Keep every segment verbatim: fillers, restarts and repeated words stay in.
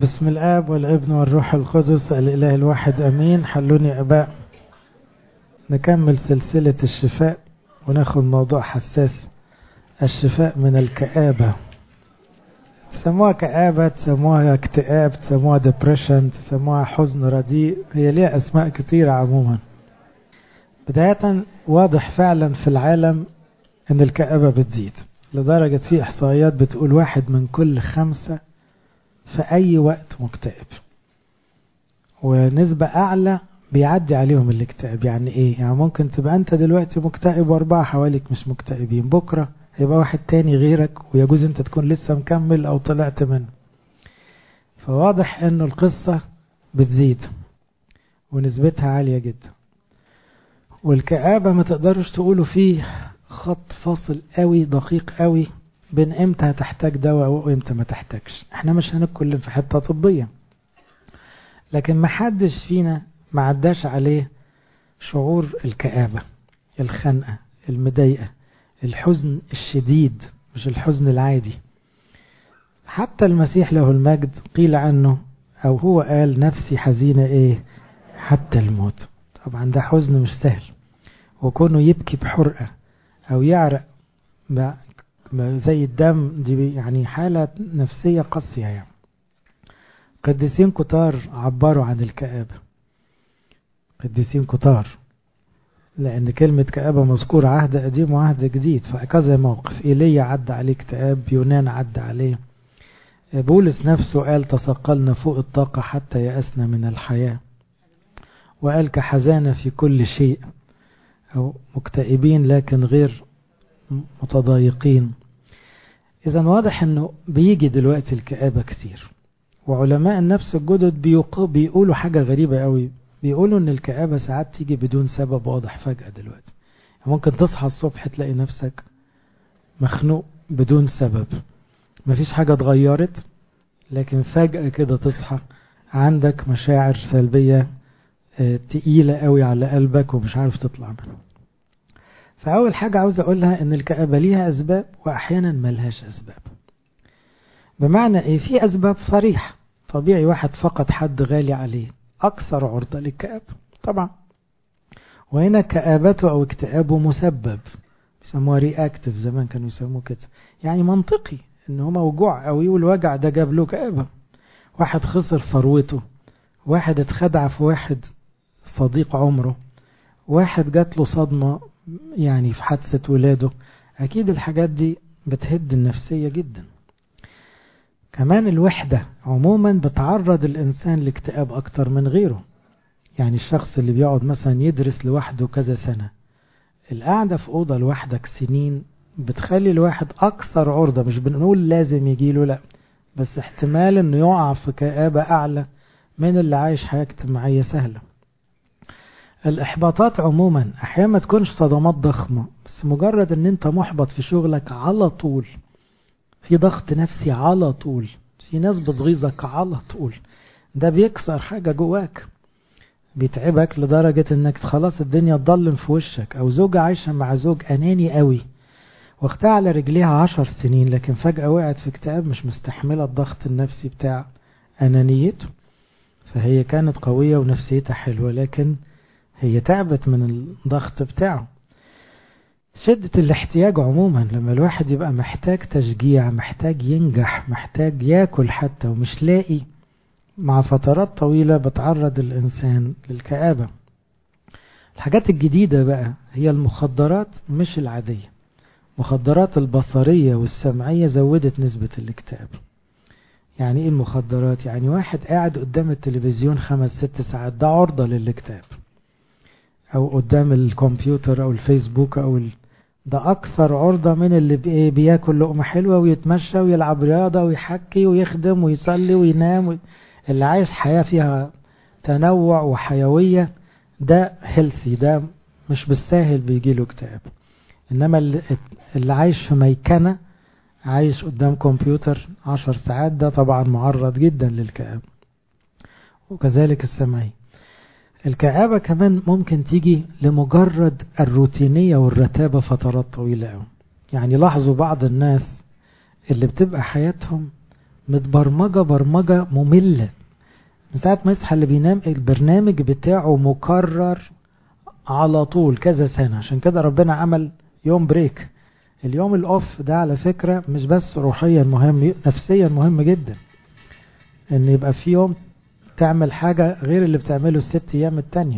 بسم الآب والابن والروح القدس الإله الواحد أمين. حلوني أباء نكمل سلسلة الشفاء وناخد موضوع حساس، الشفاء من الكآبة. سموها كآبة، سموها اكتئاب، سموها ديبريشن، سموها حزن رديء، هي ليها أسماء كتيرة عموما. بداية واضح فعلا في العالم أن الكآبة بتزيد، لدرجة في إحصائيات بتقول واحد من كل خمسة في أي وقت مكتئب، ونسبة أعلى بيعدي عليهم الاكتئاب. يعني إيه؟ يعني ممكن تبقى أنت دلوقتي مكتئب وأربعة حواليك مش مكتئبين، بكرة يبقى واحد تاني غيرك ويجوز أنت تكون لسه مكمل أو طلعت منه. فواضح أنه القصة بتزيد ونسبتها عالية جدا، والكآبة ما تقدرش تقولوا فيه خط فاصل قوي دقيق قوي بين امتى هتحتاج دواء وامتى ما تحتاجش. احنا مش هنتكلم في حتة طبية، لكن ما حدش فينا ما عداش عليه شعور الكآبة، الخنقة، المضايقة، الحزن الشديد، مش الحزن العادي. حتى المسيح له المجد قيل عنه او هو قال نفسي حزينة ايه حتى الموت. طبعا ده حزن مش سهل، وكونه يبكي بحرقة او يعرق زي الدم، دي يعني حالة نفسية قاسية. يعني قديسين كتار عبروا عن الكآبة، قديسين كتار، لأن كلمة كآبة مذكورة عهد قديم وعهد جديد. فكذا موقف، إيليا عدى عليه اكتئاب، يونان عدى عليه، بولس نفسه قال تثقلنا فوق الطاقة حتى يأسنا من الحياة، وقال كحزانة في كل شيء، أو مكتئبين لكن غير متضايقين. إذا واضح أنه بيجي دلوقتي الكآبة كتير، وعلماء النفس الجدد بيقولوا حاجة غريبة قوي، بيقولوا أن الكآبة ساعات تيجي بدون سبب واضح فجأة. دلوقتي ممكن تصحى الصبح تلاقي نفسك مخنوق بدون سبب، مفيش حاجة اتغيرت، لكن فجأة كده تصحى عندك مشاعر سلبية تقيلة قوي على قلبك ومش عارف تطلع منها. فأول حاجة عاوز أقولها أن الكآبة ليها أسباب وأحيانا ملهاش أسباب. بمعنى إيه؟ في أسباب صريحة، طبيعي واحد فقد حد غالي عليه أكثر عرضة للكآبة طبعا، وهنا كآبته أو اكتئابه مسبب، يسموها رياكتيف، زمان كانوا يسموه كده، يعني منطقي إن هو موجوع قوي والوجع ده جاب له كآبة. واحد خسر ثروته، واحد اتخدع في واحد صديق عمره، واحد جات له صدمة يعني في حادثة ولاده، أكيد الحاجات دي بتهد النفسية جدا. كمان الوحدة عموما بتعرض الإنسان لاكتئاب أكتر من غيره. يعني الشخص اللي بيقعد مثلا يدرس لوحده كذا سنة، القعدة في أوضة لوحدك سنين بتخلي الواحد أكثر عرضة، مش بنقول لازم يجيله لا، بس احتمال انه يقع في كآبة أعلى من اللي عايش حياة اجتماعية سهلة. الإحباطات عموما أحيانا ما تكونش صدمات ضخمة، بس مجرد ان انت محبط في شغلك على طول، في ضغط نفسي على طول، في ناس بتغيظك على طول، ده بيكسر حاجة جواك، بيتعبك لدرجة انك خلاص الدنيا تضلم في وشك. او زوجة عايشة مع زوج اناني قوي واختها على رجليها عشر سنين، لكن فجأة وقعت في اكتئاب، مش مستحملة الضغط النفسي بتاع انانيته. فهي كانت قوية ونفسيتها حلوة، لكن هي تعبت من الضغط بتاعه. شدة الاحتياج عموما، لما الواحد يبقى محتاج تشجيع، محتاج ينجح، محتاج ياكل حتى ومش لاقي، مع فترات طويلة بتعرض الإنسان للكآبة. الحاجات الجديدة بقى هي المخدرات مش العادية، مخدرات البصرية والسمعية زودت نسبة الاكتئاب. يعني ايه المخدرات؟ يعني واحد قاعد قدام التلفزيون خمس ست ساعات، ده عرضة للاكتئاب، او قدام الكمبيوتر او الفيسبوك او ال... ده اكثر عرضة من اللي بي... بياكل لقمة حلوة ويتمشى ويلعب رياضة ويحكي ويخدم ويصلي وينام و... اللي عايز حياة فيها تنوع وحيوية، ده هيلثي، ده مش بالساهل بيجيله اكتئاب. انما اللي, اللي عايش في ميكنة، عايش قدام كمبيوتر عشر ساعات، ده طبعا معرض جدا للكآبة. وكذلك السمعي. الكآبة كمان ممكن تيجي لمجرد الروتينية والرتابة فترات طويلة قوي. يعني لاحظوا بعض الناس اللي بتبقى حياتهم متبرمجة برمجة مملة. من ساعة ما يصحى اللي بينام البرنامج بتاعه مكرر على طول كذا سنة. عشان كده ربنا عمل يوم بريك. اليوم الاوف ده على فكرة مش بس روحيا مهم، نفسيا مهم جدا، ان يبقى في يوم تعمل حاجة غير اللي بتعمله الست ايام التانية.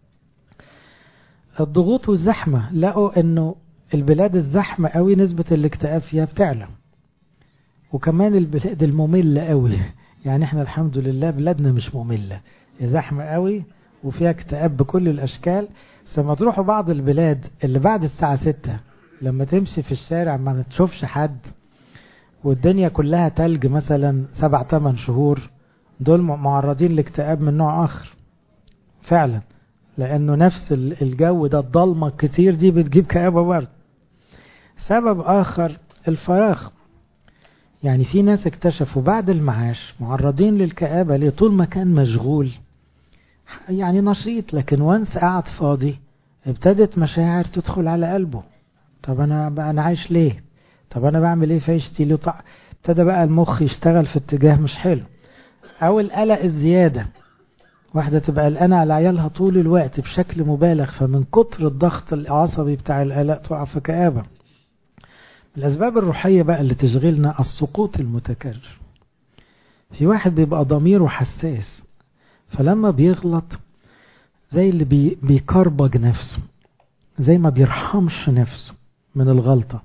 الضغوط والزحمة، لقوا انه البلاد الزحمة قوي نسبة الاكتئاب فيها بتعلى، وكمان البلاد المملة قوي. يعني احنا الحمد لله بلادنا مش مملة، زحمة قوي وفيها اكتئاب بكل الاشكال. لما تروحوا بعض البلاد اللي بعد الساعة ستة لما تمشي في الشارع ما تشوفش حد، والدنيا كلها تلج مثلا سبع تمن شهور، دول معرضين لاكتئاب من نوع اخر فعلا، لانه نفس الجو ده الضلمة كتير دي بتجيب كآبة برضه. سبب اخر الفراغ. يعني في ناس اكتشفوا بعد المعاش معرضين للكآبة ليه؟ طول ما كان مشغول يعني نشيط، لكن وانس قاعد فاضي ابتدت مشاعر تدخل على قلبه. طب انا بقى انا عايش ليه؟ طب انا بعمل ايه في عيشتي ليه؟ طع... ابتدى بقى المخ يشتغل في اتجاه مش حلو. او القلق الزيادة، واحدة تبقى قلقانة على عيالها طول الوقت بشكل مبالغ، فمن كتر الضغط العصبي بتاع القلق تقع في كآبة. الأسباب الروحية بقى اللي تشغلنا السقوط المتكرر. في واحد بيبقى ضميره حساس، فلما بيغلط زي اللي بي بيكربج نفسه، زي ما بيرحمش نفسه من الغلطة.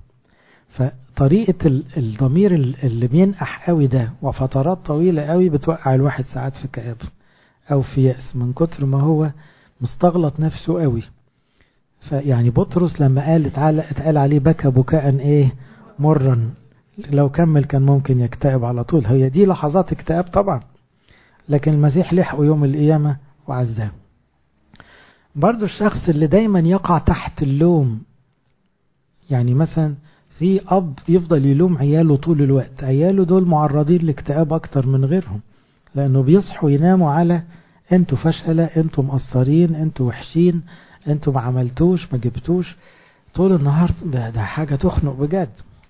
فطريقة الضمير اللي بينقح قوي ده وفترات طويلة قوي بتوقع الواحد ساعات في كآبة أو في يأس من كتر ما هو مستغلط نفسه قوي. فيعني بطرس لما قال اتقال, اتقال عليه بكى بكاء ايه مرا، لو كمل كان ممكن يكتئب على طول. هي دي لحظات اكتئاب طبعا، لكن المسيح لحقه يوم القيامة وعزاه. برضو الشخص اللي دايما يقع تحت اللوم، يعني مثلا في أب يفضل يلوم عياله طول الوقت، عياله دول معرضين لاكتئاب أكتر من غيرهم، لأنه بيصحوا يناموا على انتوا فشلة، انتوا مقصرين، انتوا وحشين، انتوا ما عملتوش ما جبتوش طول النهار. ده, ده حاجة تخنق بجد.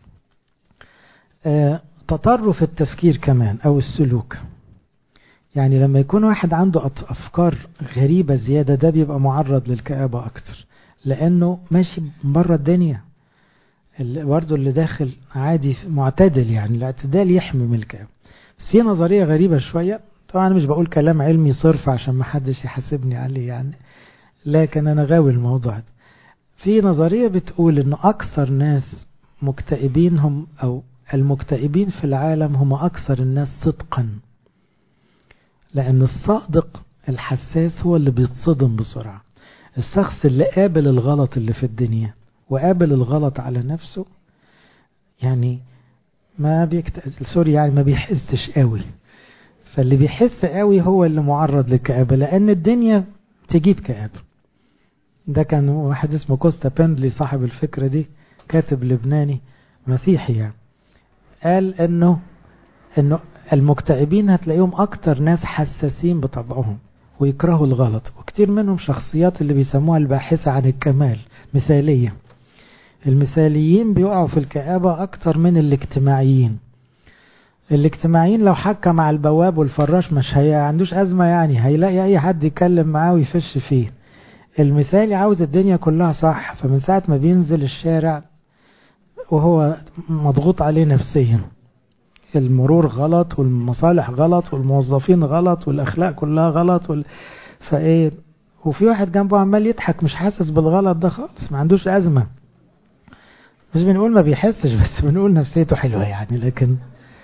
اه تطرف التفكير كمان أو السلوك. يعني لما يكون واحد عنده أفكار غريبة زيادة ده بيبقى معرض للكآبة أكتر، لأنه ماشي بره الدنيا. برضه اللي داخل عادي معتدل، يعني الاعتدال يحمي من الكآبة. بس في نظرية غريبة شوية، طبعا أنا مش بقول كلام علمي صرف عشان ما حدش يحاسبني عليه يعني، لكن أنا غاوي الموضوع ده. في نظرية بتقول إنه أكثر ناس مكتئبين هم أو المكتئبين في العالم هم أكثر الناس صدقا، لأن الصادق الحساس هو اللي بيتصدم بسرعة. الشخص اللي قابل الغلط اللي في الدنيا وقابل الغلط على نفسه يعني ما بيكت... سوري يعني ما بيحسش قوي. فاللي بيحس قوي هو اللي معرض للكآبة، لأن الدنيا تجيب كآبة. ده كان واحد اسمه كوستا بندلي صاحب الفكرة دي، كاتب لبناني مسيحي يعني، قال انه انه المكتئبين هتلاقيهم اكتر ناس حساسين بطبعهم ويكرهوا الغلط، وكتير منهم شخصيات اللي بيسموها الباحثة عن الكمال، مثالية. المثاليين بيقعوا في الكآبة اكتر من الاجتماعيين. الاجتماعيين لو حكى مع البواب والفراش مش هي عندوش ازمة، يعني هيلاقي اي حد يتكلم معاه ويفش فيه. المثالي عاوز الدنيا كلها صح، فمن ساعة ما بينزل الشارع وهو مضغوط عليه نفسيا، المرور غلط والمصالح غلط والموظفين غلط والأخلاق كلها غلط وال... فايه وفي واحد جنبه عمال يضحك مش حاسس بالغلط ده خالص، ما عندوش أزمة. مش بنقول ما بيحسش، بس بنقول نفسيته حلوة يعني. لكن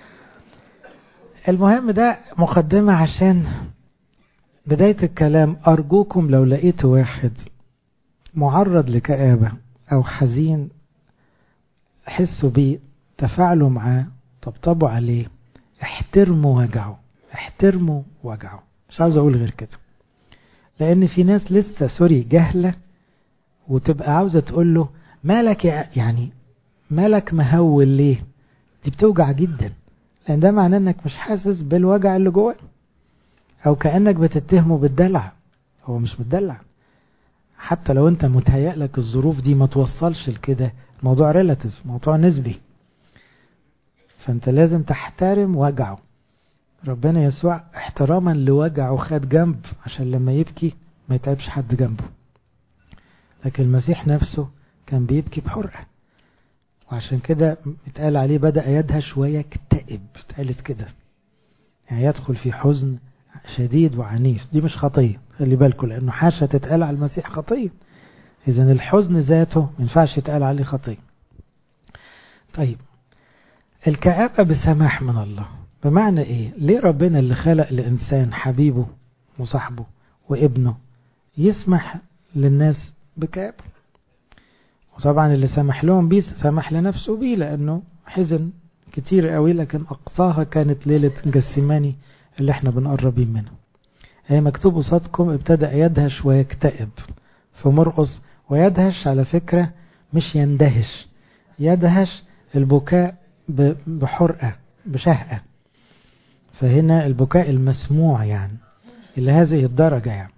المهم ده مقدمة عشان بداية الكلام. أرجوكم لو لقيت واحد معرض لكآبة أو حزين، حسوا بيه، تفاعلوا معاه، طبطبوا عليه، احترموا وجعه، احترموا وجعه. مش عاوز اقول غير كده، لان في ناس لسه سوري جهلة وتبقى عاوزة تقول له مالك يعني مالك مهول ليه. دي بتوجع جدا، لان ده معناه انك مش حاسس بالوجع اللي جوه، او كأنك بتتهمه بالدلع. هو مش متدلع، حتى لو انت متهيأ لك الظروف دي ما توصلش لكده. موضوع ريلاتيف، موضوع نسبي. فانت لازم تحترم وجعه. ربنا يسوع احتراما لوجعه خد جنب عشان لما يبكي ما يتعبش حد جنبه. لكن المسيح نفسه كان بيبكي بحرقة، وعشان كده اتقال عليه بدأ يدهش ويكتئب، اتقالت كده، يعني يدخل في حزن شديد وعنيف. دي مش خطية، خلي بالكم، لأنه حاشا تتقال على المسيح خطية. إذن الحزن ذاته ما ينفعش يتقال عليه خطية. طيب الكآبة بسماح من الله، بمعنى إيه؟ ليه ربنا اللي خلق الإنسان حبيبه وصاحبه وابنه يسمح للناس بكآبة؟ وطبعا اللي سمح لهم بيه سمح لنفسه بيه، لأنه حزن كتير قوي، لكن أقصاها كانت ليلة جسيماني اللي احنا بنقربين منه. هي مكتوب قصادكم ابتدأ يدهش ويكتئب في مرقس. ويدهش على فكرة مش يندهش، يدهش البكاء بحرقة بشهقة، فهنا البكاء المسموع يعني إلى هذه الدرجة. يعني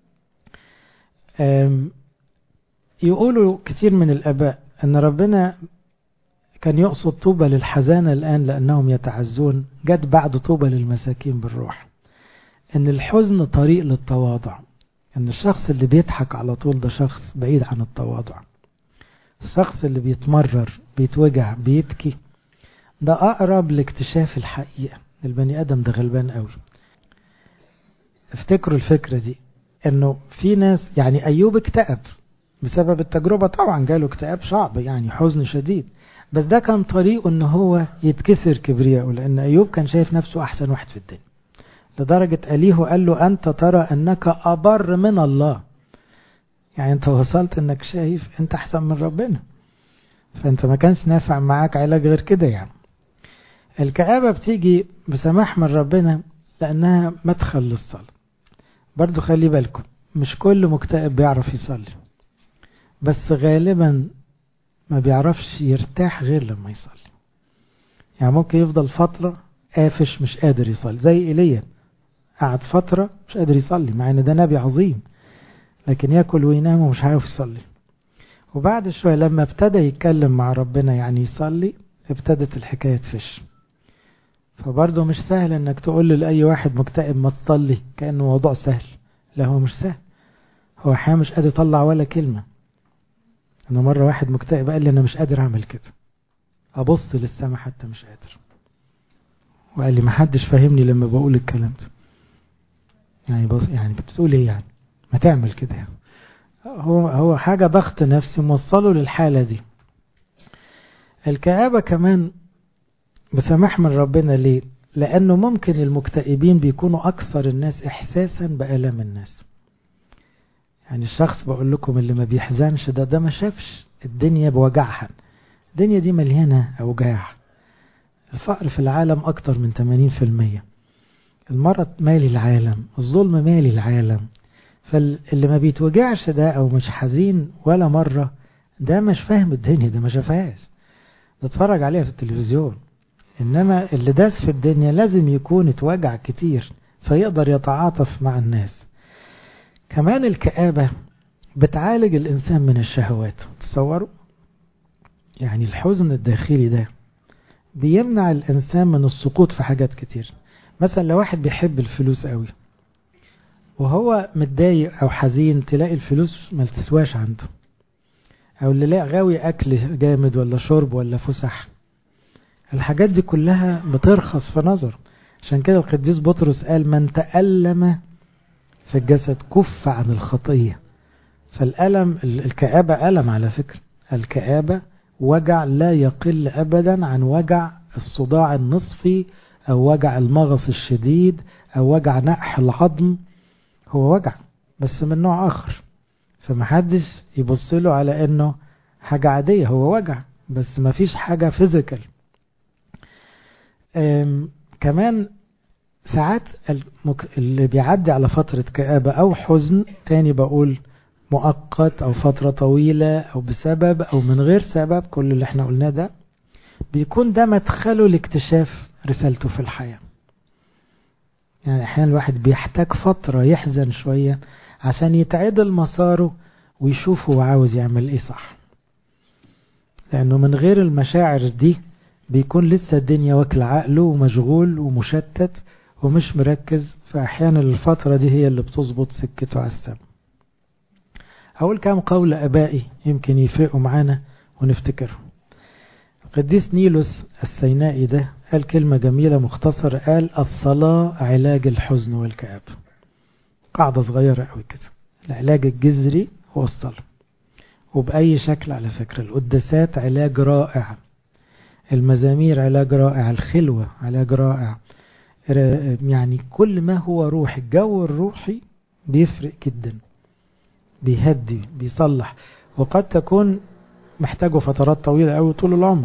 يقولوا كتير من الآباء أن ربنا كان يقصد طوبى للحزانة الآن لأنهم يتعزون، جد بعد طوبى للمساكين بالروح. أن الحزن طريق للتواضع، أن الشخص اللي بيضحك على طول ده شخص بعيد عن التواضع. الشخص اللي بيتمرر بيتوجع بيبكي ده أقرب لاكتشاف الحقيقة. البني آدم ده غلبان قوي. افتكروا الفكرة دي، أنه في ناس يعني أيوب اكتئب بسبب التجربة، طبعا جاله اكتئاب صعب يعني حزن شديد، بس ده كان طريقه أنه هو يتكسر كبرياءه، لأن أيوب كان شايف نفسه أحسن واحد في الدنيا، لدرجة أليه قال له أنت ترى أنك أبر من الله. يعني أنت وصلت أنك شايف أنت أحسن من ربنا، فأنت ما كانش نافع معاك علاج غير كده. يعني الكآبة بتيجي بسماح من ربنا لأنها مدخل للصلاة. برضو خلي بالكم، مش كل مكتئب بيعرف يصلي، بس غالبا ما بيعرفش يرتاح غير لما يصلي. يعني ممكن يفضل فترة قافش مش قادر يصلي، زي إيليا قعد فترة مش قادر يصلي مع ان ده نبي عظيم، لكن يأكل وينام ومش عارف يصلي. وبعد شوية لما ابتدى يتكلم مع ربنا يعني يصلي، ابتدت الحكاية تفش. فبرضه مش سهل انك تقول لأي واحد مكتئب ما تصلي كأنه موضوع سهل. لا، هو مش سهل، هو احيانا مش قادر يطلع ولا كلمة. انا مرة واحد مكتئب قال لي انا مش قادر اعمل كده، ابص للسما حتى مش قادر، وقال لي ما حدش فاهمني لما بقول الكلام ده. يعني بص، يعني بتقول ايه يعني؟ ما تعمل كده يعني. هو هو حاجة ضغط نفسي موصله للحالة دي. الكآبة كمان بسماح من ربنا. ليه؟ لأنه ممكن المكتئبين بيكونوا أكثر الناس إحساسا بآلام الناس. يعني الشخص بقول لكم اللي ما بيحزنش ده ده ما شافش الدنيا بوجعها. الدنيا دي مليانة أوجاع. الفقر في العالم أكتر من ثمانين بالمئة، المرض مالي العالم، الظلم مالي العالم. فاللي ما بيتوجعش ده أو مش حزين ولا مرة ده مش فاهم الدنيا، ده ما شافهاش، ده اتفرج عليها في التلفزيون. إنما اللي داس في الدنيا لازم يكون اتوجع كتير فيقدر يتعاطف مع الناس. كمان الكآبة بتعالج الإنسان من الشهوات. تصوروا يعني الحزن الداخلي ده بيمنع الإنسان من السقوط في حاجات كتير. مثلا لو واحد بيحب الفلوس قوي وهو متضايق أو حزين، تلاقي الفلوس ما تسواش عنده، أو اللي لاقي غاوي أكل جامد ولا شرب ولا فسح، الحاجات دي كلها بترخص في نظر. عشان كده القديس بطرس قال من تألم في الجسد كف عن الخطية. فالألم، الكآبة ألم على فكرة، الكآبة وجع لا يقل أبدا عن وجع الصداع النصفي أو وجع المغص الشديد أو وجع نقح العظم. هو وجع بس من نوع آخر، فمحدش يبصله على أنه حاجة عادية، هو وجع بس ما فيش حاجة فيزيكال. كمان ساعات اللي بيعدي على فترة كآبة أو حزن تاني، بقول مؤقت أو فترة طويلة أو بسبب أو من غير سبب، كل اللي احنا قلناه ده بيكون ده مدخله لاكتشاف رسالته في الحياة. يعني أحيانا الواحد بيحتاج فترة يحزن شوية عشان يتعدل مساره ويشوف هو عاوز يعمل ايه صح، لأنه من غير المشاعر دي بيكون لسه الدنيا واكل عقله ومشغول ومشتت ومش مركز، فأحيانا الفترة دي هي اللي بتظبط سكته على السما. هقول كام قول أبائي يمكن يفرقوا معانا ونفتكرهم. القديس نيلوس السينائي ده قال كلمة جميلة مختصرة، قال الصلاة علاج الحزن والكآبة. قاعدة صغيرة قوي كده. العلاج الجذري هو الصلاة، وبأي شكل على فكرة. القداسات علاج رائع، المزامير علاج رائع، الخلوة علاج رائع، يعني كل ما هو روح، الجو الروحي بيفرق جدا، بيهدي بيصلح، وقد تكون محتاجه فترات طويلة قوي طول العمر.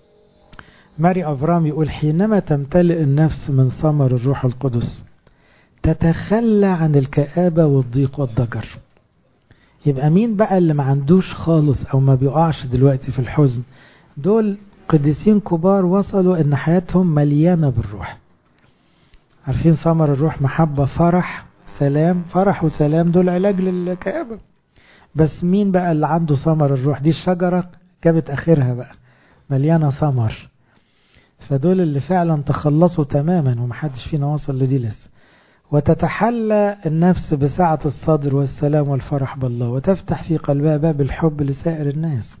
ماري أفرام يقول حينما تمتلئ النفس من ثمر الروح القدس تتخلى عن الكآبة والضيق والضجر. يبقى مين بقى اللي ما عندوش خالص أو ما بيقعش دلوقتي في الحزن؟ دول قديسين كبار وصلوا إن حياتهم مليانة بالروح. عارفين ثمر الروح محبة فرح سلام، فرح وسلام دول علاج للكآبة. بس مين بقى اللي عنده ثمر الروح؟ دي الشجرة جابت آخرها بقى مليانة ثمر، فدول اللي فعلا تخلصوا تماما ومحدش فينا وصل لدي لسه. وتتحلى النفس بسعة الصدر والسلام والفرح بالله، وتفتح في قلبها باب الحب لسائر الناس،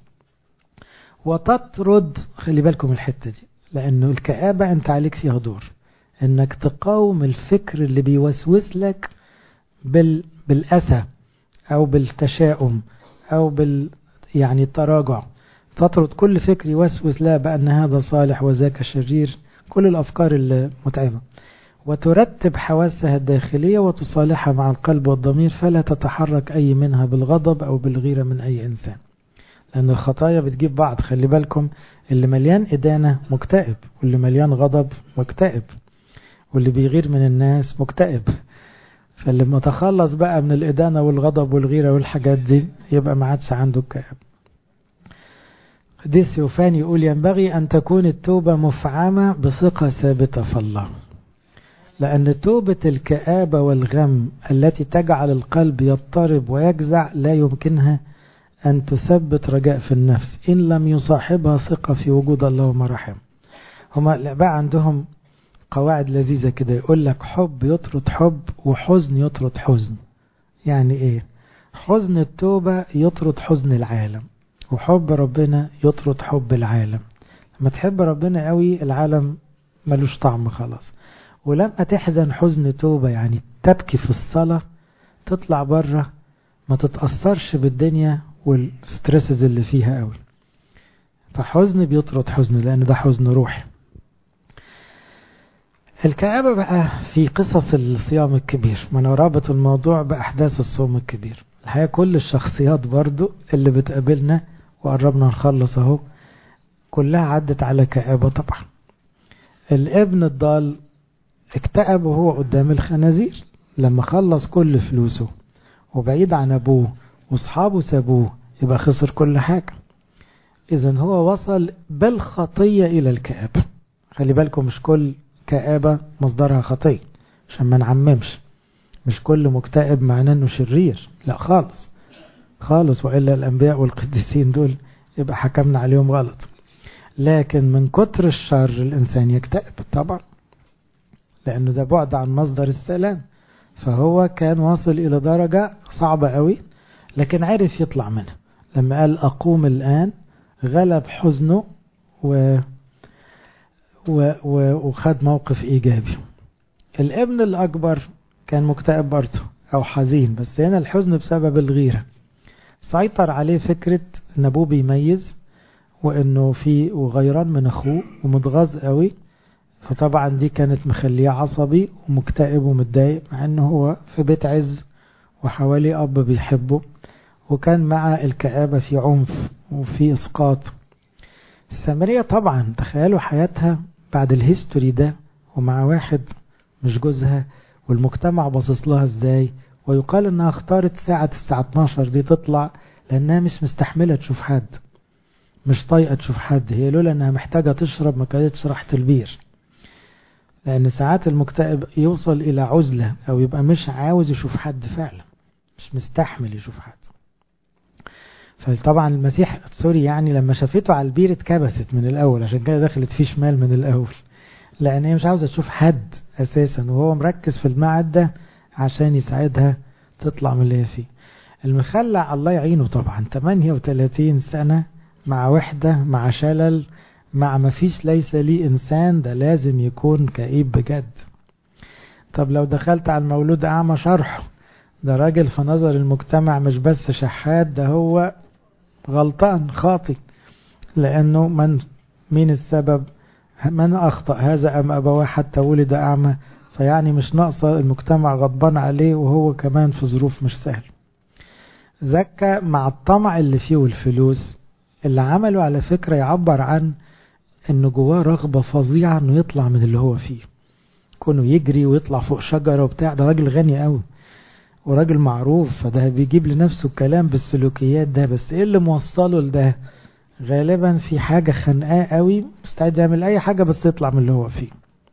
وتطرد. خلي بالكم الحتة دي، لأنه الكآبة أنت عليك فيها دور أنك تقاوم الفكر اللي بيوسوس لك بال... بالأسى أو بالتشاؤم أو بال يعني التراجع. تطرد كل فكر يوسوس لا بأن هذا صالح وذاك شرير، كل الأفكار المتعبة، وترتب حواسها الداخلية وتصالحها مع القلب والضمير، فلا تتحرك أي منها بالغضب أو بالغيرة من أي إنسان، لأن الخطايا بتجيب بعض. خلي بالكم، اللي مليان إدانة مكتئب، واللي مليان غضب مكتئب، واللي بيغير من الناس مكتئب. فاللي متخلص بقى من الإدانة والغضب والغيرة والحاجات دي يبقى ما عادش عنده الكآب. قديس يوفاني يقول ينبغي أن تكون التوبة مفعمة بثقة ثابتة في الله، لأن توبة الكآبة والغم التي تجعل القلب يضطرب ويجزع لا يمكنها أن تثبت رجاء في النفس إن لم يصاحبها ثقة في وجود الله ومراحمه. هما الآباء عندهم قواعد لذيذة كده، يقول لك حب يطرد حب وحزن يطرد حزن. يعني إيه؟ حزن التوبة يطرد حزن العالم، وحب ربنا يطرد حب العالم. لما تحب ربنا قوي العالم ملوش طعم خلاص. ولما تحزن حزن توبة يعني تبكي في الصلاة، تطلع بره ما تتأثرش بالدنيا والستريسز اللي فيها قوي. فحزن بيطرد حزن لأن ده حزن روحي. الكآبة بقى في قصص الصيام الكبير، ما انا رابط الموضوع بأحداث الصوم الكبير. الحقيقة كل الشخصيات برضو اللي بتقابلنا وقربنا نخلص اهو كلها عدت على كآبة طبعا. الابن الضال اكتئب وهو قدام الخنازير لما خلص كل فلوسه وبعيد عن ابوه واصحابه سابوه، يبقى خسر كل حاجة. اذن هو وصل بالخطية الى الكآبة. خلي بالكم مش كل كآبة مصدرها خطية عشان ما نعممش، مش كل مكتئب معناه انه شرير، لا خالص خالص، وإلا الأنبياء والقديسين دول يبقى حكمنا عليهم غلط. لكن من كتر الشر الإنسان يكتئب طبعا، لأنه ده بعد عن مصدر السلام. فهو كان واصل إلى درجة صعبة قوي، لكن عرف يطلع منها لما قال أقوم الآن، غلب حزنه و... و... و... وخد موقف إيجابي. الابن الأكبر كان مكتئب برضه أو حزين، بس هنا الحزن بسبب الغيرة. سيطر عليه فكرة ان ابوه بيميز وانه في وغيران من اخوه ومتغاظ قوي، فطبعا دي كانت مخليه عصبي ومكتئب ومتضايق، مع انه هو في بيت عز وحواليه اب بيحبه، وكان مع الكآبة في عنف وفي اسقاط. السامرية طبعا تخيلوا حياتها بعد الهيستوري ده ومع واحد مش جوزها، والمجتمع باصص لها ازاي، ويقال انها اختارت ساعة الساعة اتناشر دي تطلع لانها مش مستحملة تشوف حد، مش طايقة تشوف حد. هي لولا انها محتاجة تشرب ما كانتش راحت البير، لان ساعات المكتئب يوصل الى عزلة او يبقى مش عاوز يشوف حد فعلا، مش مستحمل يشوف حد. فطبعا المسيح سوري يعني لما شافته على البير اتكبست من الاول، عشان كده دخلت فيه شمال من الاول، لان هي مش عاوزه تشوف حد اساسا، وهو مركز في المعد ده عشان يساعدها تطلع من اللي هي فيه. المخلع الله يعينه طبعا ثمانية وثلاثين سنه مع وحده مع شلل مع ما فيش ليس لي انسان، ده لازم يكون كئيب بجد. طب لو دخلت على المولود اعمى شرحه، ده راجل في نظر المجتمع مش بس شحات، ده هو غلطان خاطئ، لأنه من مين السبب؟ من أخطأ هذا أم أبواه حتى ولد أعمى؟ فيعني مش ناقصة المجتمع غضبان عليه وهو كمان في ظروف مش سهل. زكى مع الطمع اللي فيه والفلوس اللي عمله على فكرة يعبر عن انه جواه رغبة فظيعة انه يطلع من اللي هو فيه، كونه يجري ويطلع فوق شجرة وبتاع. ده راجل غني قوي وراجل معروف، فده بيجيب لنفسه الكلام بالسلوكيات ده. بس ايه اللي موصله لده؟ غالبا في حاجة خنقاه قوي، مستعد يعمل اي حاجة بس يطلع من اللي هو فيه.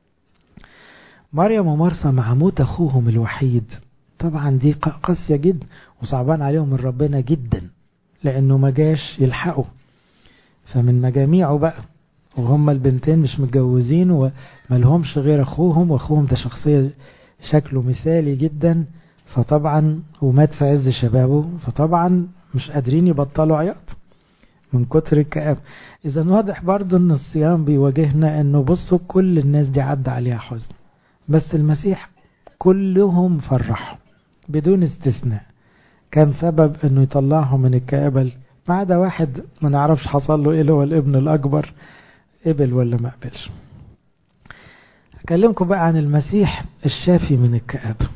مريم ومرثا مع موت اخوهم الوحيد، طبعا دي قاسية جدا وصعبان عليهم من ربنا جدا، لانه ما جاش يلحقوا، فمن مجاميعه بقى، وهم البنتين مش متجوزين وملهمش غير اخوهم، واخوهم ده شخصية شكله مثالي جدا، فطبعا ومات في عز شبابه، فطبعا مش قادرين يبطلوا عياط من كتر الكآبة. اذا واضح برضو ان الصيام بيواجهنا انه بصوا كل الناس دي عدى عليها حزن، بس المسيح كلهم فرحوا بدون استثناء، كان سبب انه يطلعهم من الكآبة، ما عدا واحد ما نعرفش حصل له ايه، اللي هو الابن الاكبر، قبل ولا ما قبلش. اكلمكم بقى عن المسيح الشافي من الكآبة.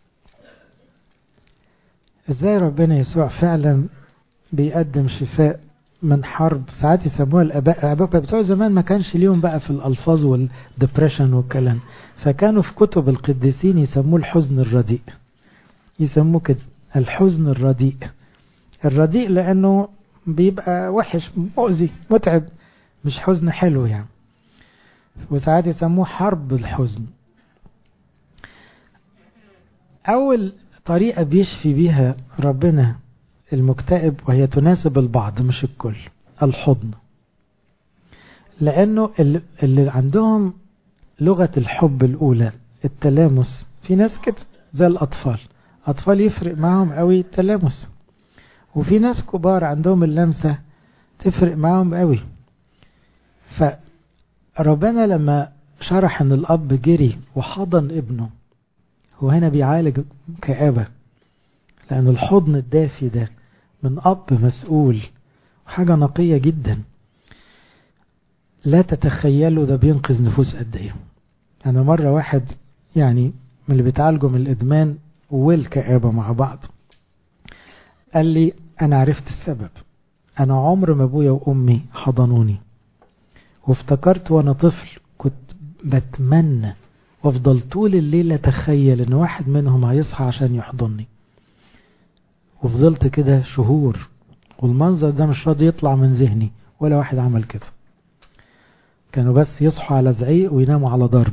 ازاي ربنا يسوع فعلا بيقدم شفاء من حرب. ساعات يسموها الاباء، الاباء بتوع زمان ما كانش ليهم بقى في الالفاظ والدبريشن والكلام، فكانوا في كتب القديسين يسموه الحزن الرديء، يسموه كده الحزن الرديء. الرديء لانه بيبقى وحش مؤذي متعب، مش حزن حلو يعني. وساعات يسموه حرب الحزن. اول طريقة بيشفي بيها ربنا المكتئب، وهي تناسب البعض مش الكل، الحضن. لانه اللي عندهم لغة الحب الاولى التلامس، في ناس كده زي الاطفال، اطفال يفرق معهم قوي التلامس، وفي ناس كبار عندهم اللمسة تفرق معهم قوي. فربنا لما شرح ان الاب جري وحضن ابنه، هو هنا بيعالج كآبة، لأن الحضن الدافي ده من أب مسؤول وحاجة نقية جدا، لا تتخيلوا ده بينقذ نفوس قد ايه. أنا مرة واحد يعني من اللي بيتعالجوا من الإدمان والكآبة مع بعض قال لي أنا عرفت السبب، أنا عمر ما أبويا وأمي حضنوني، وافتكرت وأنا طفل كنت بتمنى وافضل طول الليل اتخيل ان واحد منهم هيصحى عشان يحضني، وفضلت كده شهور والمنظر ده مش راضي يطلع من ذهني، ولا واحد عمل كده، كانوا بس يصحوا على زعيق ويناموا على ضرب.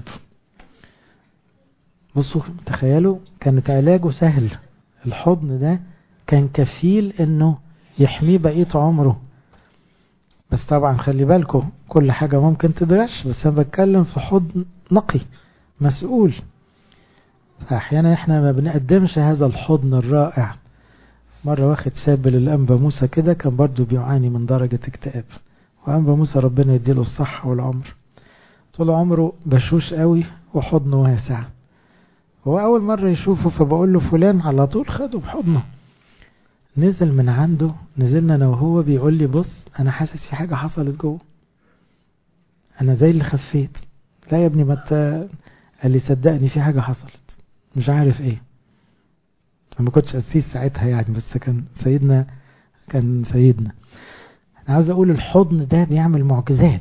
بصوا تخيلوا، كانت علاجه سهل، الحضن ده كان كفيل انه يحميه بقية عمره. بس طبعا خلي بالكم كل حاجة ممكن تدرش، بس انا بتكلم في حضن نقي مسؤول. فأحيانا احنا ما بنقدمش هذا الحضن الرائع. مرة واخد شاب للأنبا موسى كده، كان برضو بيعاني من درجة اكتئاب، وأنبا موسى ربنا يديله الصحة والعمر، طول عمره بشوش قوي وحضنه واسع. هو أول مرة يشوفه فبقول له فلان، على طول خده بحضنه، نزل من عنده، نزلنا أنا وهو، بيقول لي بص أنا حاسس في حاجة حصلت جوه، أنا زي اللي خفيت. لا يا ابني ما ت... قال لي صدقني في حاجة حصلت مش عارف ايه. انا ما كنتش قسيس ساعتها يعني، بس كان سيدنا كان سيدنا. انا عاوز اقول الحضن ده بيعمل معجزات،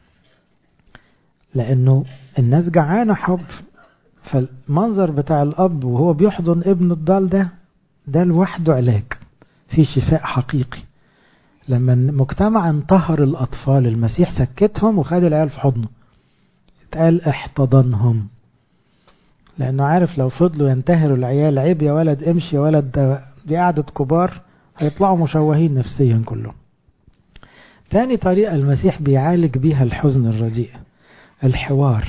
لانه الناس جعانة حب، فالمنظر بتاع الاب وهو بيحضن ابن الضال ده، ده لوحده علاج، في شفاء حقيقي. لما المجتمع انتهر الاطفال، المسيح سكتهم وخد العيال في حضنه، اتقال احتضنهم، لانه عارف لو فضلوا ينتهروا العيال، عيب يا ولد امشي يا ولد، دي قعدة كبار هيطلعوا مشوهين نفسيا كلهم. تاني طريقة المسيح بيعالج بيها الحزن الرديء، الحوار.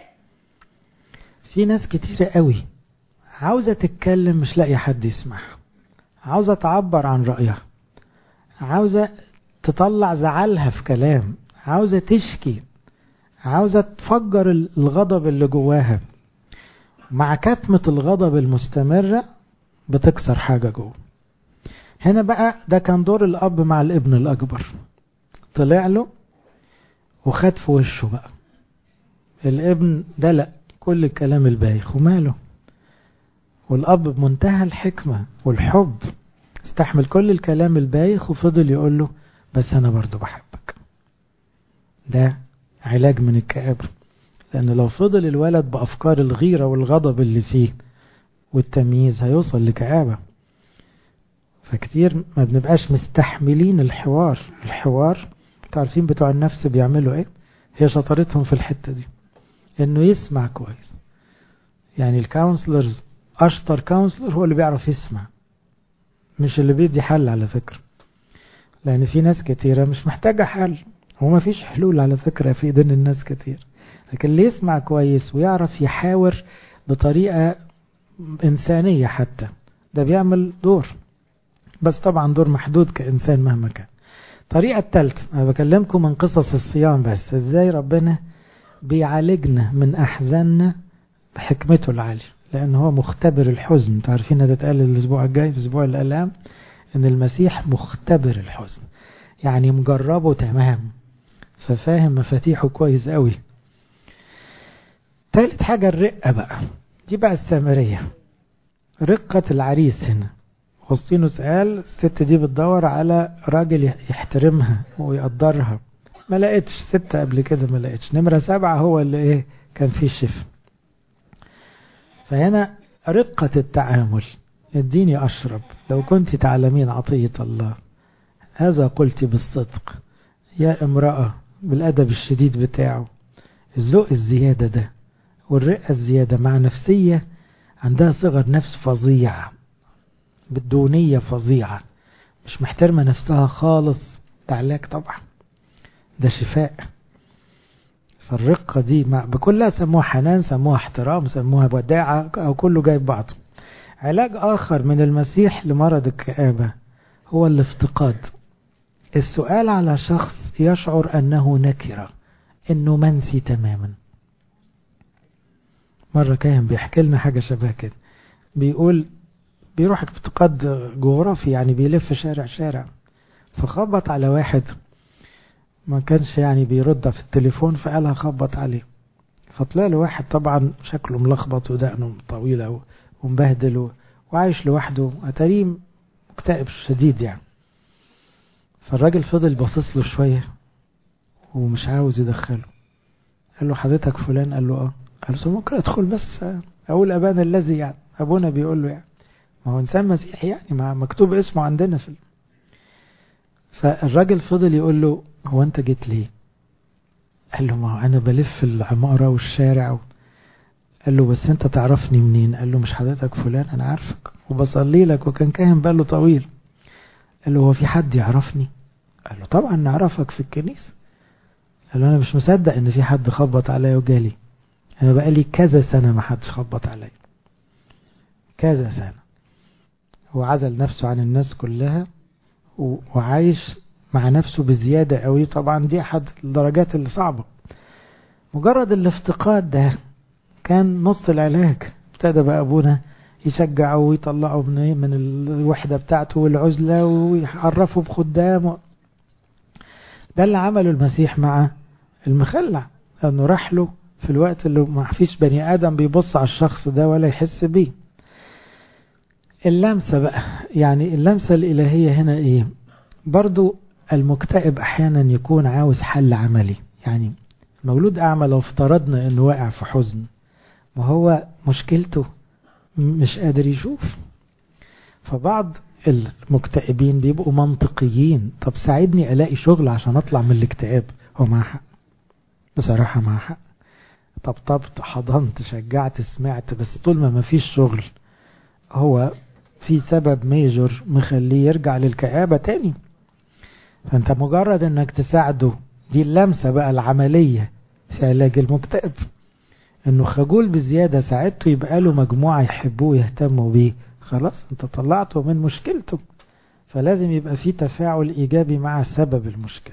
في ناس كتيرة قوي عاوزة تتكلم مش لاقي حد يسمعها، عاوزة تعبر عن رأيها، عاوزة تطلع زعلها في كلام، عاوزة تشكي، عاوزة تفجر الغضب اللي جواها. مع كتمة الغضب المستمرة بتكسر حاجة جوه. هنا بقى ده كان دور الأب مع الابن الأكبر، طلع له وخد في وشه بقى. الابن دلق كل الكلام البايخ وماله، والأب بمنتهى الحكمة والحب استحمل كل الكلام البايخ وفضل يقول له بس أنا برضو بحبك. ده علاج من الكآبة، لأن لو فضل الولد بأفكار الغيرة والغضب اللي فيه والتمييز هيوصل لكآبة. فكتير ما بنبقاش مستحملين الحوار. الحوار تعرفين بتوع النفس بيعملوا ايه؟ هي شطارتهم في الحتة دي انه يسمع كويس. يعني الكاونسلرز اشطر كاونسلر هو اللي بيعرف يسمع، مش اللي بيدي حل على فكرة. لان في ناس كتيرة مش محتاجة حل، هو ما فيش حلول على فكرة في ايدين الناس كتير. لكن اللي يسمع كويس ويعرف يحاور بطريقة انسانية حتى ده بيعمل دور، بس طبعا دور محدود كإنسان مهما كان. الطريقة الثالثة أنا بكلمكم من قصص الصيام، بس ازاي ربنا بيعالجنا من أحزاننا بحكمته العالية، لأن هو مختبر الحزن. تعرفين هذا اتقال الأسبوع الجاي في أسبوع الآلام إن المسيح مختبر الحزن، يعني مجربه تمام ففاهم مفاتيحه كويس قوي. ثالث حاجة الرقة بقى، دي بقى السامرية، رقة العريس. هنا أغسطينوس قال الست دي بتدور على راجل يحترمها ويقدرها، ما لقيتش ستة قبل كده، ما لقيتش. نمرة سبعة هو اللي ايه كان فيه الشفاء. فهنا رقة التعامل، اديني أشرب لو كنت تعلمين عطية الله، هذا قلت بالصدق يا امرأة، بالأدب الشديد بتاعه. الذوق الزيادة ده والرقة الزيادة مع نفسية عندها صغر نفس فظيعة، بالدونية فظيعة، مش محترمة نفسها خالص. ده علاج طبعا، ده شفاء. فالرقة دي مع بكلها سموها حنان، سموها احترام، سموها وداعة، أو كله جايب بعضه. علاج آخر من المسيح لمرض الكآبة هو الافتقاد. السؤال على شخص يشعر أنه نكرة، أنه منسي تماما. مرة كان بيحكي لنا حاجة شبه كده، بيقول بيروح افتقاد جغرافي، يعني بيلف شارع شارع، فخبط على واحد ما كانش يعني بيرد في التليفون، فقالها خبط عليه. فطلع له واحد طبعا شكله ملخبط ودقنه طويلة ومبهدل وعايش لوحده، أتريم مكتئب شديد يعني. فالراجل فضل باصص له شوية ومش عاوز يدخله. قال له حضرتك فلان؟ قال له اه. قال له ممكن ادخل بس اقول ابانا الذي، يعني ابونا بيقول له، يعني ما هو انسان مسيحي يعني، ما مكتوب اسمه عندنا في ال... فالراجل فضل يقول له هو انت جيت ليه؟ قال له ما هو انا بلف العمارة والشارع و... قال له بس انت تعرفني منين؟ قال له مش حضرتك فلان؟ انا عارفك وبصلي لك وكان كاهن بقاله طويل. قال له هو في حد يعرفني؟ قال له طبعا نعرفك في الكنيسة. قال له انا مش مصدق ان في حد خبط عليا وجالي، انا بقالي كذا سنة ما حدش خبط عليا، كذا سنة. هو عزل نفسه عن الناس كلها وعايش مع نفسه بزيادة قوي. طبعا دي احد الدرجات اللي صعبة. مجرد الافتقاد ده كان نص العلاج. ابتدى بقى ابونا يشجعه ويطلعه من من الوحدة بتاعته والعزلة ويعرفه بخدامه. ده اللي عمله المسيح مع المخلع، انه راح له في الوقت اللي ما فيش بني ادم بيبص على الشخص ده ولا يحس بيه. اللمسة بقى، يعني اللمسة الالهية هنا ايه؟ برضو المكتئب احيانا يكون عاوز حل عملي. يعني مولود اعمى لو افترضنا انه واقع في حزن، ما هو مشكلته مش قادر يشوف. فبعض المكتئبين بيبقوا منطقيين، طب ساعدني الاقي شغل عشان اطلع من الاكتئاب. هو معاه حق، بصراحة معاه حق. طبطبت، حضنت، شجعت، سمعت، بس طول ما ما فيش شغل هو في سبب ميجور مخليه يرجع للكآبة تاني. فانت مجرد انك تساعده، دي اللمسة بقى العملية في علاج المكتئب، انه خجول بزيادة ساعدته يبقى له مجموعة يحبوه يهتموا بيه، خلاص انت طلعته من مشكلته. فلازم يبقى في تفاعل ايجابي مع سبب المشكلة.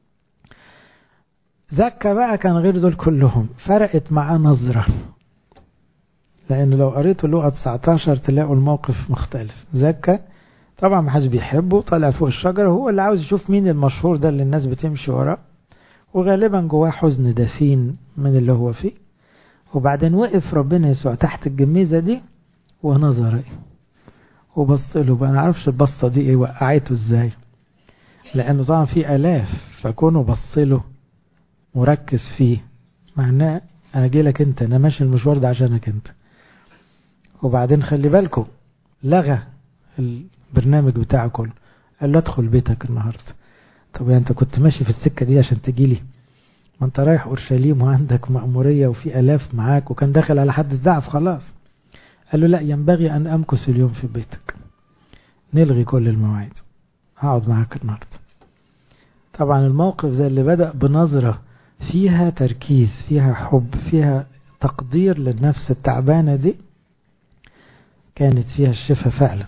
زكا بقى كان غير دول كلهم، فرقت معاه نظرة، لان لو قريتوا لوقا تسعتاشر تلاقوا الموقف مختلف. زكا طبعا ما حدش بيحبه، طلع فوق الشجرة، هو اللي عاوز يشوف مين المشهور ده اللي الناس بتمشي وراه، وغالبا جواه حزن دفين من اللي هو فيه. وبعدين وقف ربنا يسوع تحت الجميزة دي ونظر وبص له بقى. انا عارفش البصة دي ايه وقعته ازاي، لانه طبعا في الاف، فكونه بص له مركز فيه معناه انا جاي لك انت، انا ماشي المشوار ده عشانك انت. وبعدين خلي بالكم لغى البرنامج بتاعه كله، قال له ادخل بيتك النهارده. طب يعني انت كنت ماشي في السكة دي عشان تجيلي؟ ما انت رايح اورشليم وعندك مأمورية وفي الاف معاك، وكان داخل على حد الزعف خلاص. قال له لا، ينبغي ان امكث اليوم في بيتك، نلغي كل المواعيد، هقعد معاك النهارده. طبعا الموقف زي اللي بدأ بنظرة فيها تركيز، فيها حب، فيها تقدير للنفس التعبانة دي، كانت فيها الشفاء فعلا.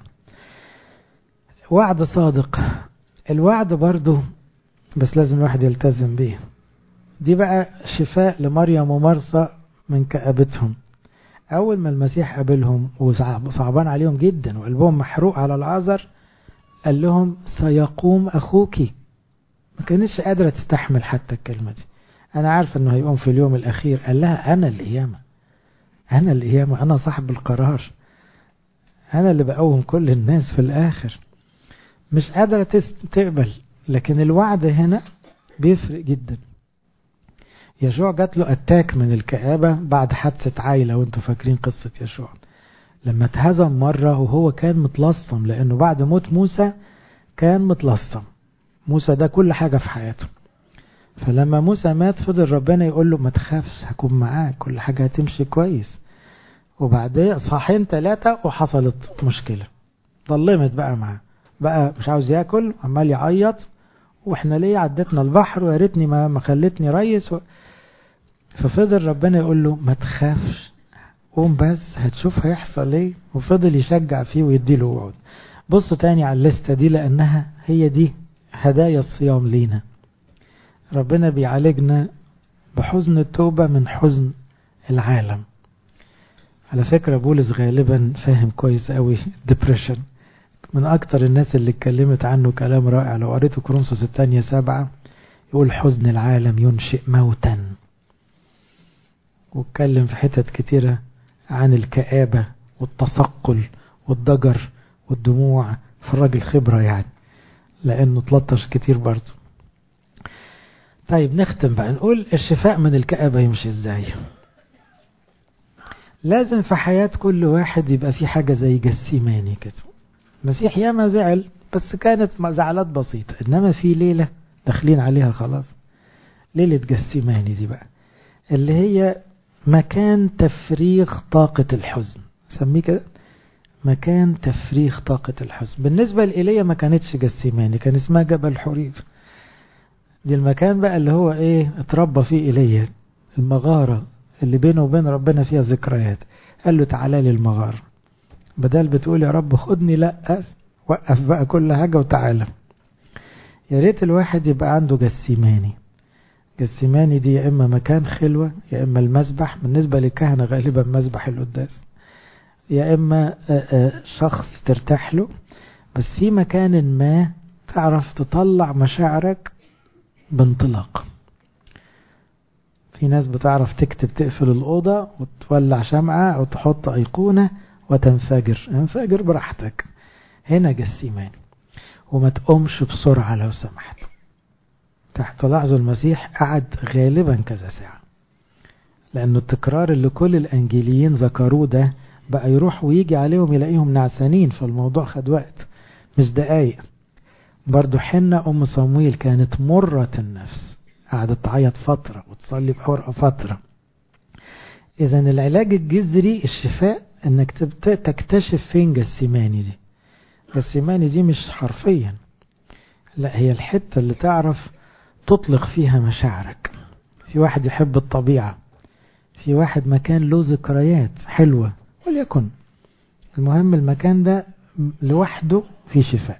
وعد صادق، الوعد برضو بس لازم الواحد يلتزم بيه. دي بقى شفاء لمريم ومرسى من كآبتهم. أول ما المسيح قابلهم وصعبان عليهم جدا وقلبهم محروق على العذر، قال لهم سيقوم أخوكي. ما كانتش قادرة تستحمل حتى الكلمة دي. أنا عارف أنه هيقوم في اليوم الأخير. قال لها أنا القيامة، أنا القيامة، أنا صاحب القرار، أنا اللي بقوم كل الناس في الآخر. مش قادرة تقبل، لكن الوعد هنا بيفرق جدا. يشوع جات له أتاك من الكآبة بعد حادثة عايلة، وانتوا فاكرين قصة يشوع لما اتهزم مرة وهو كان متلصم، لأنه بعد موت موسى كان متلصم. موسى ده كل حاجة في حياته، فلما موسى مات فضل ربنا يقول له ما تخافش، هكون معاك، كل حاجة هتمشي كويس. وبعدين صحين ثلاثة وحصلت مشكلة، ضلمت بقى معاه، بقى مش عاوز ياكل، عمال يعيط، واحنا ليه عدتنا البحر ويا ريتني ما ما خلتني ريس و... ففضل ربنا يقول له ما تخافش، قوم بس هتشوف هيحصل ايه. وفضل يشجع فيه ويديله وعود. بصوا تاني على الليستة دي، لأنها هي دي هدايا الصيام لينا. ربنا بيعالجنا بحزن التوبة من حزن العالم. على فكرة بولس غالبا فاهم كويس قوي depression، من أكتر الناس اللي اتكلمت عنه كلام رائع. لو قريته كورنثوس الثانية سبعة يقول حزن العالم ينشئ موتا، واتكلم في حتت كتيرة عن الكآبة والتثقل والضجر والدموع في الراجل خبرة يعني، لأنه تلطش كتير برضه. طيب نختم بقى نقول الشفاء من الكآبة يمشي ازاي. لازم في حياة كل واحد يبقى في حاجة زي جسيماني كده. المسيح ياما زعل بس كانت زعلات بسيطة، إنما في ليلة داخلين عليها خلاص، ليلة جسيماني دي بقى اللي هي مكان تفريغ طاقة الحزن. سميه كده مكان تفريغ طاقة الحزن. بالنسبة لإيليا ما كانتش جسيماني، كان اسمها جبل حريف. دي المكان بقى اللي هو ايه اتربى فيه إيليا، المغارة اللي بينه وبين ربنا فيها ذكريات. قال له تعالى لي المغارة، بدل بتقول يا رب خدني، لا وقف بقى كل حاجة وتعالى. يا ريت الواحد يبقى عنده جسيماني. جسيماني دي يا إما مكان خلوة، يا إما المسبح، بالنسبة للكهنة غالبا مسبح القداس، يا إما شخص ترتاح له، بس في مكان ما تعرف تطلع مشاعرك بانطلاق. في ناس بتعرف تكتب، تقفل الأوضة وتولع شمعة أو تحط أيقونة وتنفجر، انفجر براحتك. هنا جسيماني. وما تقومش بسرعة لو سمحت. تحت لاحظوا المسيح قعد غالبا كذا ساعة، لأنه التكرار اللي كل الأنجيليين ذكروه ده بقى يروح ويجي عليهم يلاقيهم نعسانين، فالموضوع خد وقت مش دقايق. برضو حنة أم صمويل كانت مرة النفس، قعدت تعيط فترة وتصلي بحرقة فترة. إذن العلاج الجذري الشفاء انك تكتشف فين جسيماني دي. جسيماني دي مش حرفيا، لا هي الحتة اللي تعرف تطلق فيها مشاعرك. في واحد يحب الطبيعة، في واحد مكان له ذكريات حلوة وليكن، المهم المكان ده لوحده في شفاء.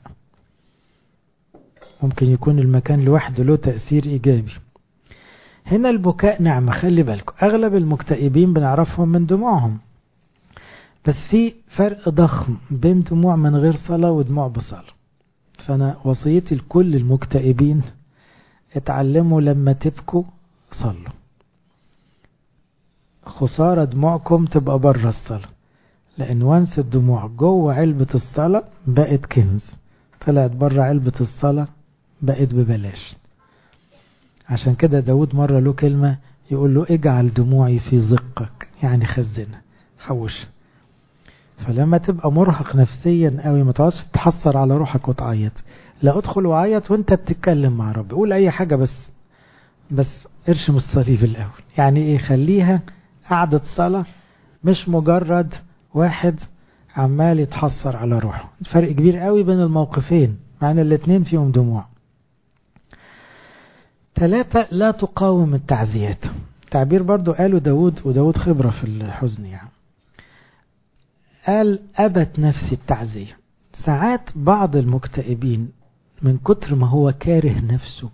ممكن يكون المكان لوحده له تأثير إيجابي. هنا البكاء نعمة، خلي بالكم أغلب المكتئبين بنعرفهم من دموعهم، بس في فرق ضخم بين دموع من غير صلاة ودموع بصلاة. فأنا وصيتي لكل المكتئبين اتعلموا لما تبكوا صلوا. خسارة دموعكم تبقى بره الصلاة، لأن وانس الدموع جوه علبة الصلاة بقت كنز، طلعت بره علبة الصلاة بقت ببلاش. عشان كده داود مرة له كلمة يقول له اجعل دموعي في زقك، يعني خزنها حوش. فلما تبقى مرهق نفسيا قوي ما تقعدش تحصر على روحك وتعيط، لا ادخل وعيط وانت بتتكلم مع ربي، قول اي حاجة بس بس ارشم الصليب الاول. يعني ايه؟ خليها قعدة صلاة، مش مجرد واحد عمال يتحصر على روحه. فرق كبير قوي بين الموقفين مع ان الاتنين فيهم دموع. ثلاثة، لا تقاوم التعزيات. تعبير برضو قاله داود، وداود خبرة في الحزن يعني. قال أبت نفسي التعزية. ساعات بعض المكتئبين من كتر ما هو كاره نفسه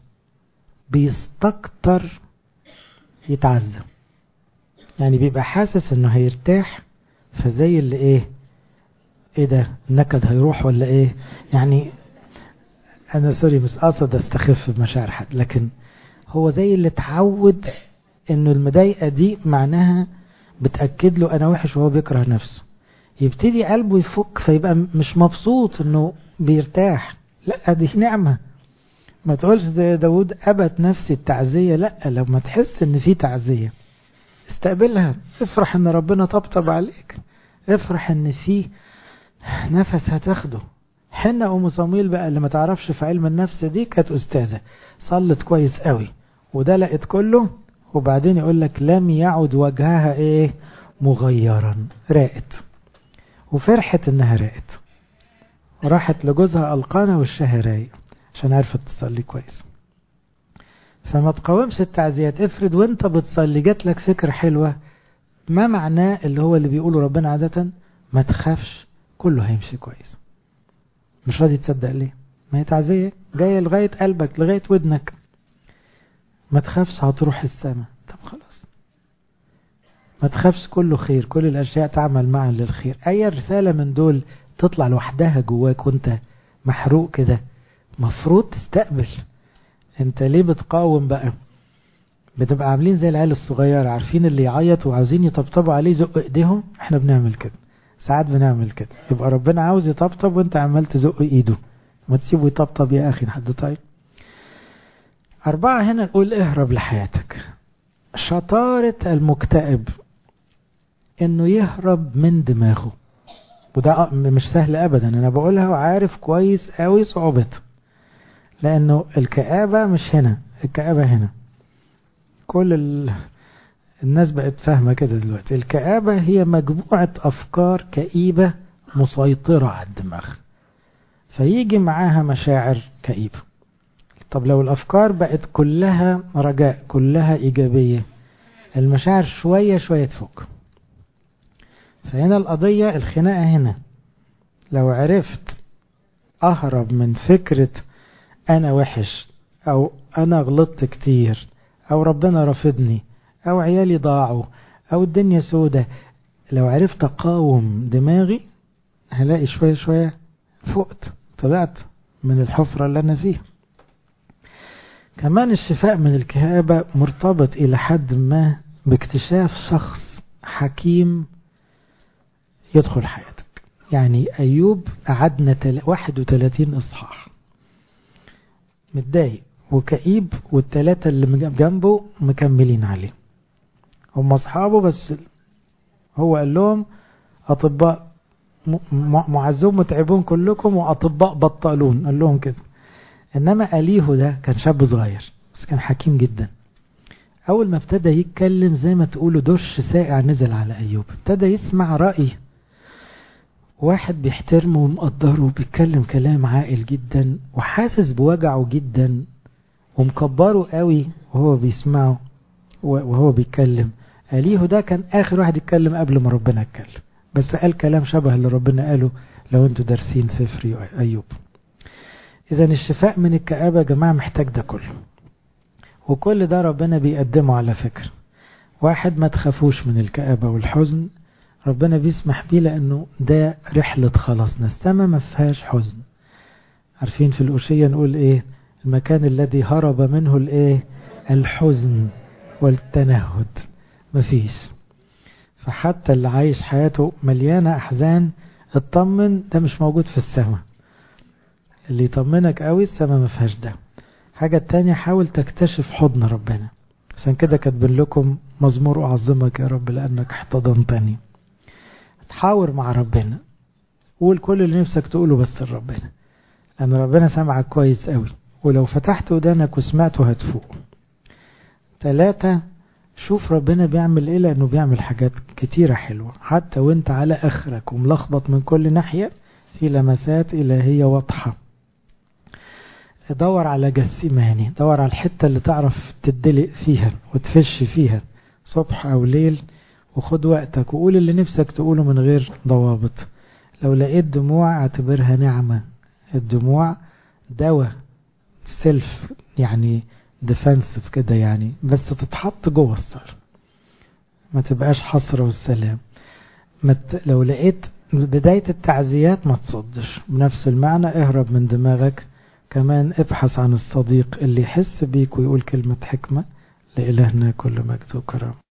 بيستكتر يتعزى، يعني بيبقى حاسس انه هيرتاح، فزي اللي ايه ايه ده النكد هيروح ولا ايه. يعني انا سوري مش قاصد استخف بمشاعر حد، لكن هو زي اللي اتعود انه المضايقه دي معناها بتاكد له انا وحش، وهو بيكره نفسه. يبتدي قلبه يفك، فيبقى مش مبسوط انه بيرتاح. لا دي نعمه. ما تقولش زي داود ابت نفسي التعزيه، لا لما تحس ان في تعزيه استقبلها، افرح ان ربنا طبطب عليك، افرح ان في نفس هتاخده. حنة ام صمويل بقى اللي ما تعرفش في علم النفس دي كانت استاذة، صلت كويس قوي وده لقيت كله، وبعدين يقول لك لم يعد وجهها ايه مغيرا، راقت وفرحت انها راقت، وراحت لجوزها القانة والشهر رايق عشان عرفت تصلي كويس. فما تقاومش التعزيات. افرض وانت بتصلي جات لك فكرة حلوة، ما معناه اللي هو اللي بيقوله ربنا عادة ما تخافش كله هيمشي كويس. مش راضي تصدق ليه؟ ما هي تعزية جاية لغاية قلبك لغاية ودنك، ما تخافش هتروح السماء. طب خلاص ما تخافش كله خير، كل الأشياء تعمل معا للخير. أي رسالة من دول تطلع لوحدها جواك وانت محروق كده مفروض تستقبل. انت ليه بتقاوم بقى؟ بتبقى عاملين زي العيال الصغيرة، عارفين اللي يعيط وعاوزين يطبطبوا عليه زق ايديهم. احنا بنعمل كده ساعات، بنعمل كده. يبقى ربنا عاوز يطبطب وانت عمال تزق ايده، ما تسيبه يطبطب يا اخي حد. طيب أربعة، هنا نقول اهرب لحياتك. شطارة المكتئب انه يهرب من دماغه، وده مش سهل ابدا. انا بقولها وعارف كويس قوي صعوبتها، لانه الكآبة مش هنا، الكآبة هنا. كل ال... الناس بقت فاهمة كده دلوقتي. الكآبة هي مجموعة افكار كئيبة مسيطرة على الدماغ، فيجي معاها مشاعر كئيبة. طب لو الافكار بقت كلها رجاء كلها ايجابية، المشاعر شوية شوية تفك. فهنا القضية الخناقة هنا. لو عرفت اهرب من فكرة انا وحش، او انا غلطت كتير، او ربنا رفضني، او عيالي ضاعوا، او الدنيا سودة، لو عرفت اقاوم دماغي هلاقي شوية شوية فقت، طلعت من الحفرة اللي انا فيها. كمان الشفاء من الكآبة مرتبط الى حد ما باكتشاف شخص حكيم يدخل حياتك. يعني ايوب قعدنا واحد وثلاثين اصحاح متضايق وكئيب، والثلاثة اللي جنبه مكملين عليه، هم اصحابه، بس هو قال لهم اطباء معزون متعبون كلكم واطباء بطلون، قال لهم كده. انما اليهو ده كان شاب صغير بس كان حكيم جدا. اول ما ابتدى يتكلم زي ما تقولوا دش سائع نزل على ايوب، ابتدى يسمع رأي واحد بيحترمه ومقدره وبيتكلم كلام عاقل جدا وحاسس بوجعه جدا ومكبره قوي وهو بيسمعه وهو بيتكلم. أليه ده كان آخر واحد يتكلم قبل ما ربنا يتكلم، بس قال كلام شبه اللي ربنا قاله لو انتوا دارسين سفر أيوب. إذا الشفاء من الكآبة يا جماعة محتاج ده كله، وكل ده ربنا بيقدمه على فكرة. واحد ما تخافوش من الكآبة والحزن، ربنا بيسمح بيه لأنه ده رحلة خلاصنا. السماء ما فيهاش حزن. عارفين في الأوشية نقول إيه؟ المكان الذي هرب منه الإيه؟ الحزن والتنهد. مفيش. فحتى اللي عايش حياته مليانة أحزان اطمن، ده مش موجود في السماء. اللي يطمنك قوي السماء ما فيهاش ده. حاجة تانية، حاول تكتشف حضن ربنا. عشان كده كاتبين لكم مزمور أعظمك يا رب لأنك احتضنتني. تحاور مع ربنا، قول كل اللي نفسك تقوله بس لربنا، لأن ربنا سمعك كويس قوي، ولو فتحت ودانك وسمعته هتفوق. ثلاثة، شوف ربنا بيعمل ايه، لأنه بيعمل حاجات كتيرة حلوة حتى وانت على اخرك وملخبط من كل ناحية، في لمسات إلهية واضحة. دور على جسيماني، دور على الحتة اللي تعرف تدلق فيها وتفش فيها صبح أو ليل، وخد وقتك وقول اللي نفسك تقوله من غير ضوابط. لو لقيت دموع اعتبرها نعمة. الدموع دواء سيلف يعني ديفنسيف كده يعني، بس تتحط جوه الصار، ما تبقاش حسرة والسلام. مت... لو لقيت بداية التعزيات ما تصدش بنفس المعنى، اهرب من دماغك. كمان ابحث عن الصديق اللي يحس بيك ويقول كلمة حكمة. لإلهنا كل مجد وكرم.